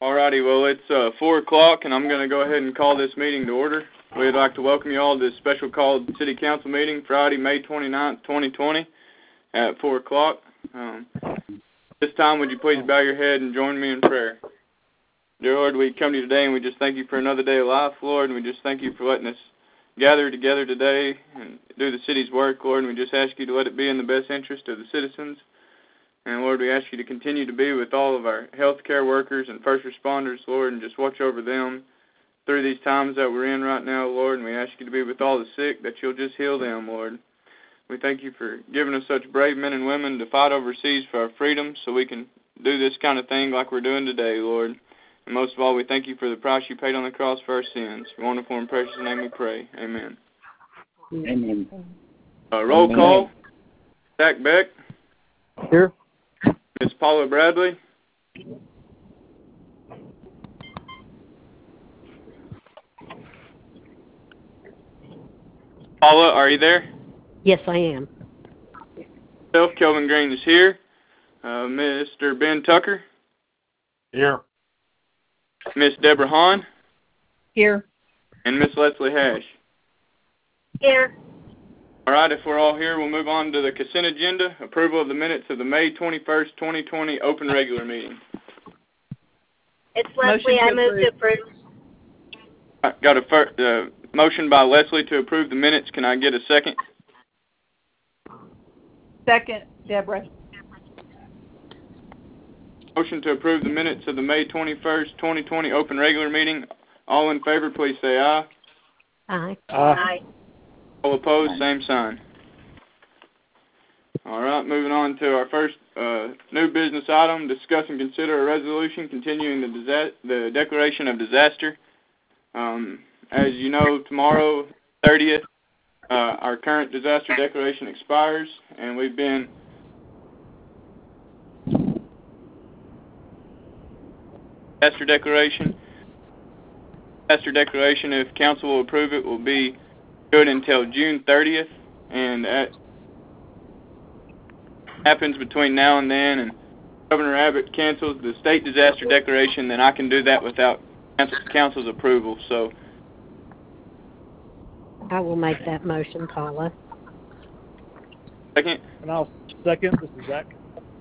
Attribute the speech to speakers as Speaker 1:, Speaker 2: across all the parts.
Speaker 1: Alrighty, well, it's 4 o'clock, and I'm going to go ahead and call this meeting to order. We'd like to welcome you all to this special called City Council meeting, Friday, May 29th, 2020, at 4 o'clock. This time, would you please bow your head and join me in prayer? Dear Lord, we come to you today, and we just thank you for another day of life, Lord, and we just thank you for letting us gather together today and do the city's work, Lord, and we just ask you to let it be in the best interest of the citizens. And, Lord, we ask you to continue to be with all of our healthcare workers and first responders, Lord, and just watch over them through these times that we're in right now, Lord. And we ask you to be with all the sick, that you'll just heal them, Lord. We thank you for giving us such brave men and women to fight overseas for our freedom so we can do this kind of thing like we're doing today, Lord. And most of all, we thank you for the price you paid on the cross for our sins. In your wonderful and precious name we pray. Amen.
Speaker 2: Amen.
Speaker 1: Roll call. Zach Beck.
Speaker 2: Here.
Speaker 1: Ms. Paula Bradley. Paula, are you there?
Speaker 3: Yes, I am.
Speaker 1: Myself, Kelvin Green is here. Mr. Ben Tucker.
Speaker 2: Here.
Speaker 1: Miss Deborah Hahn.
Speaker 4: Here.
Speaker 1: And Miss Leslie Hash.
Speaker 4: Here.
Speaker 1: All right, if we're all here, we'll move on to the consent agenda, approval of the minutes of the May 21st, 2020 open regular meeting.
Speaker 4: It's Leslie. I move to approve.
Speaker 1: I got a motion by Leslie to approve the minutes. Can I get a second?
Speaker 4: Second, Deborah.
Speaker 1: Motion to approve the minutes of the May 21st, 2020 open regular meeting. All in favor, please say aye.
Speaker 3: Aye.
Speaker 4: Aye.
Speaker 1: All opposed, same sign. All right, moving on to our first new business item, discuss and consider a resolution continuing the declaration of disaster. As you know, tomorrow, 30th, our current disaster declaration expires, and we've been disaster declaration. Disaster declaration, if council will approve it, will be good until June 30th, and that happens between now and then, and Governor Abbott cancels the state disaster declaration, then I can do that without council's approval. So
Speaker 3: I will make that motion, Paula.
Speaker 1: Second.
Speaker 2: And I'll second. This is Zach.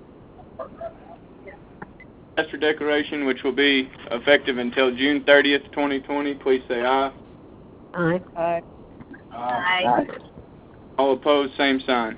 Speaker 1: Disaster declaration, which will be effective until June 30th, 2020. Please say aye.
Speaker 3: Aye.
Speaker 4: Aye. Aye.
Speaker 1: All opposed, same sign.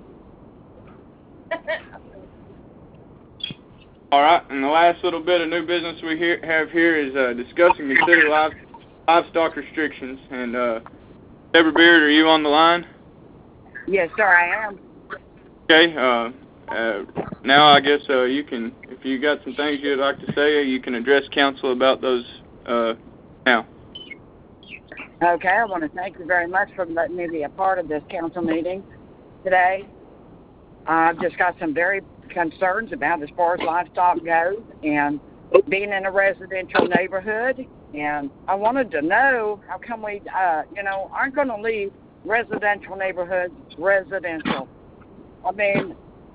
Speaker 1: All right, and the last little bit of new business we have here is discuss and consider livestock restrictions. And Deborah Beard, are you on the line?
Speaker 5: Yes, sir, I am.
Speaker 1: Okay. Now I guess you can, if you got some things you'd like to say, you can address council about those now.
Speaker 5: Okay, I want to thank you very much for letting me be a part of this council meeting today. I've just got some very concerns about as far as livestock goes and being in a residential neighborhood. And I wanted to know how come we, aren't going to leave residential neighborhoods residential. I mean,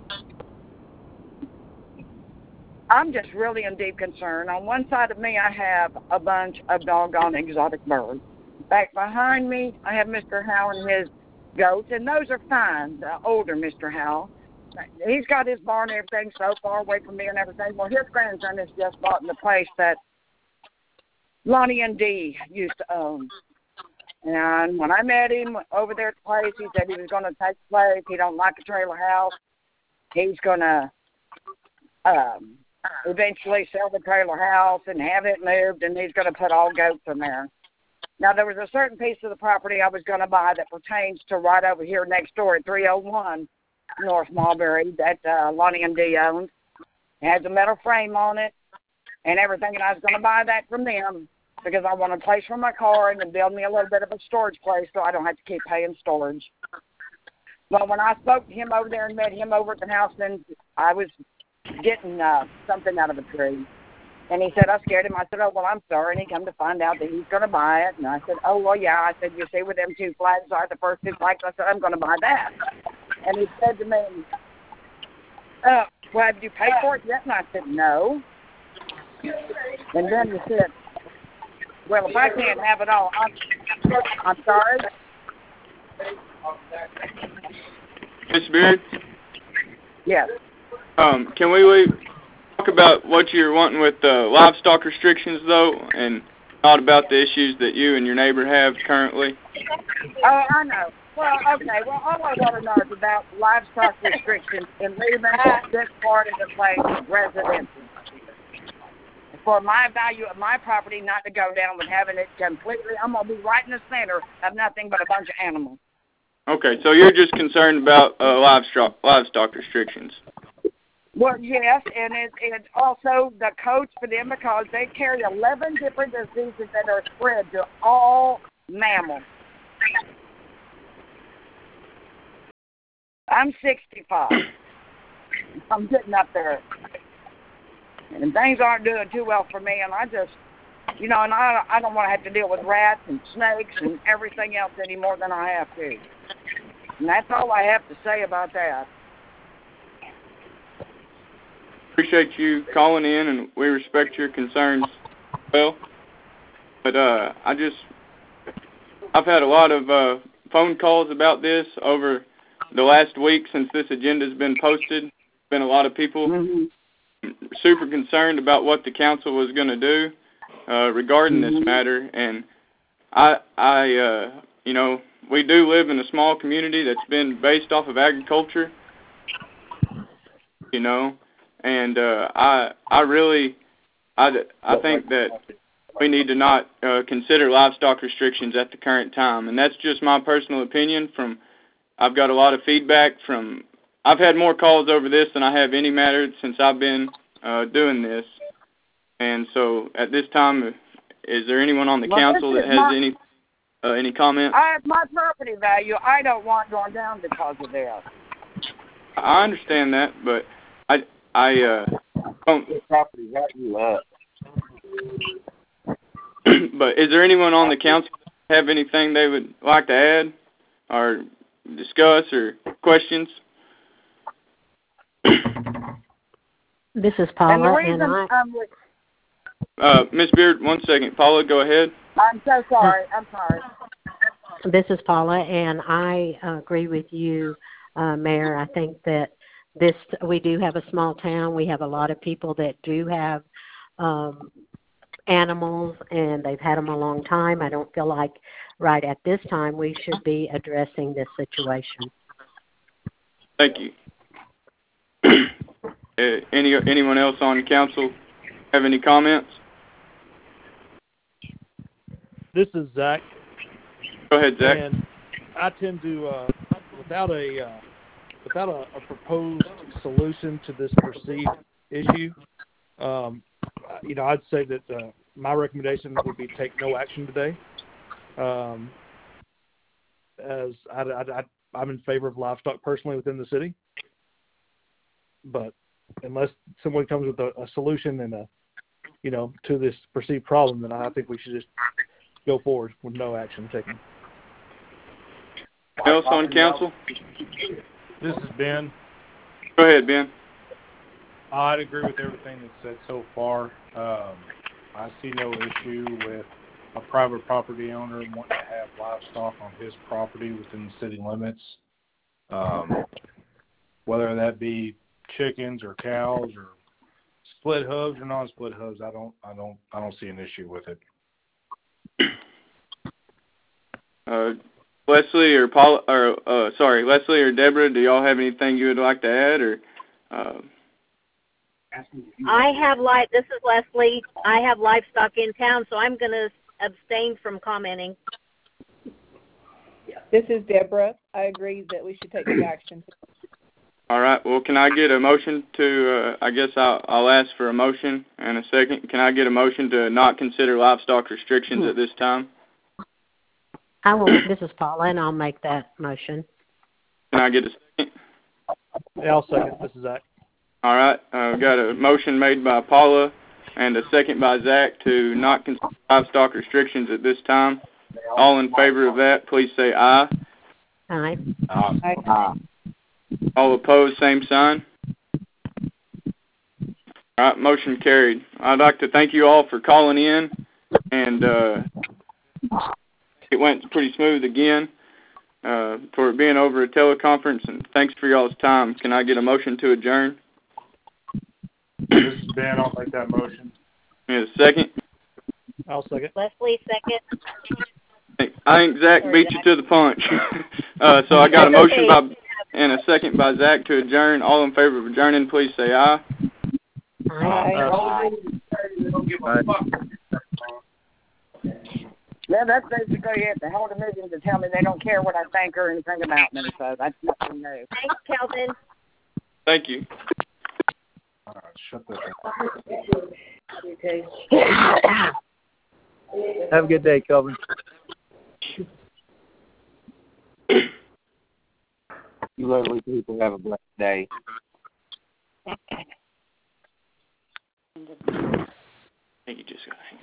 Speaker 5: I'm just really in deep concern. On one side of me, I have a bunch of doggone exotic birds. Back behind me, I have Mr. Howell and his goats, and those are fine, the older Mr. Howell. He's got his barn and everything so far away from me and everything. Well, his grandson has just bought in the place that Lonnie and Dee used to own. And when I met him over there at the place, he said he was going to take the place. He don't like a trailer house. He's going to eventually sell the trailer house and have it moved, and he's going to put all goats in there. Now, there was a certain piece of the property I was going to buy that pertains to right over here next door at 301 North Mulberry that Lonnie and Dee owned. It has a metal frame on it and everything, and I was going to buy that from them because I want a place for my car and then build me a little bit of a storage place so I don't have to keep paying storage. Well, when I spoke to him over there and met him over at the house, then I was getting something out of a tree. And he said, I scared him. I said, oh, well, I'm sorry. And he come to find out that he's going to buy it. And I said, oh, well, yeah. I said, you see where them two flags are, the first two flags? I said, I'm going to buy that. And he said to me, well, have you paid for it yet? And I said, no. And then you said, well, if I can't have it all, I'm sorry?
Speaker 1: Ms. Beard?
Speaker 5: Yes.
Speaker 1: Can we talk about what you're wanting with livestock restrictions, though, and not about the issues that you and your neighbor have currently?
Speaker 5: Oh, I know. Well, okay. Well, all I want to know is about livestock restrictions in leaving this part of the place residential. For my value of my property not to go down with having it completely, I'm going to be right in the center of nothing but a bunch of animals.
Speaker 1: Okay, so you're just concerned about livestock restrictions.
Speaker 5: Well, yes, and it's also the coach for them because they carry 11 different diseases that are spread to all mammals. I'm 65. I'm getting up there. And things aren't doing too well for me, and I just, and I don't want to have to deal with rats and snakes and everything else any more than I have to. And that's all I have to say about that.
Speaker 1: Appreciate you calling in, and we respect your concerns well. But I've had a lot of phone calls about this over the last week since this agenda's been posted. Been a lot of people super concerned about what the council was going to do regarding this matter, and we do live in a small community that's been based off of agriculture, and I think that we need to not consider livestock restrictions at the current time, and that's just my personal opinion. I've got a lot of feedback from. I've had more calls over this than I have any matter since I've been doing this, and so at this time, is there anyone on the council that has any comment?
Speaker 5: My property value, I don't want going down because of that.
Speaker 1: I understand that, but I don't.
Speaker 2: Property value up.
Speaker 1: But is there anyone on the council that have anything they would like to add or discuss or questions?
Speaker 3: This is Paula, and
Speaker 1: Ms. Beard, 1 second. Paula, go ahead.
Speaker 5: I'm so sorry.
Speaker 3: This is Paula, and I agree with you, Mayor. I think that we do have a small town. We have a lot of people that do have animals, and they've had them a long time. I don't feel like right at this time we should be addressing this situation.
Speaker 1: Thank you. Anyone else on the council have any comments?
Speaker 2: This is Zach.
Speaker 1: Go ahead, Zach.
Speaker 2: And I tend to, without a proposed solution to this perceived issue, I'd say that my recommendation would be take no action today. As I'm in favor of livestock personally within the city, but unless someone comes with a solution and to this perceived problem, then I think we should just go forward with no action taken.
Speaker 1: Else on council?
Speaker 6: This is Ben.
Speaker 1: Go ahead, Ben.
Speaker 6: I'd agree with everything that's said so far. I see no issue with a private property owner wanting to have livestock on his property within the city limits, whether that be chickens or cows or split hooves or non-split hooves. I don't see an issue with it.
Speaker 1: Leslie or Leslie or Deborah, do y'all have anything you would like to add, or?
Speaker 4: This is Leslie. I have livestock in town, so I'm going to abstain from commenting.
Speaker 7: This is Deborah. I agree that we should take the action.
Speaker 1: All right. Well, can I get a motion to, I guess I'll ask for a motion in a second. Can I get a motion to not consider livestock restrictions at this time?
Speaker 3: I will. This is Paula, and I'll make that motion.
Speaker 1: Can I get a second?
Speaker 2: Yeah, I'll second. This is Zach.
Speaker 1: All right. We've got a motion made by Paula and a second by Zach to not consider livestock restrictions at this time. All in favor of that, please say aye.
Speaker 3: Aye.
Speaker 7: Aye.
Speaker 1: All opposed, same sign. All right, motion carried. I'd like to thank you all for calling in, and it went pretty smooth again for it being over a teleconference, and thanks for y'all's time. Can I get a motion to adjourn?
Speaker 6: This is Ben. I'll make that motion.
Speaker 1: Need a second?
Speaker 2: I'll second.
Speaker 4: Leslie, second.
Speaker 1: I think Zach beat you to the punch. So I got a motion and a second by Zach to adjourn. All in favor of adjourning, please say aye.
Speaker 7: Aye.
Speaker 5: Yeah, that's basically it. They hold a meeting to tell me they don't care what I think or anything about me, so that's nothing new.
Speaker 4: Thanks, Kelvin.
Speaker 1: Thank you.
Speaker 6: All right, shut that down.
Speaker 8: Have a good day, Kelvin. You lovely people have a blessed day.
Speaker 1: I think you just got to hang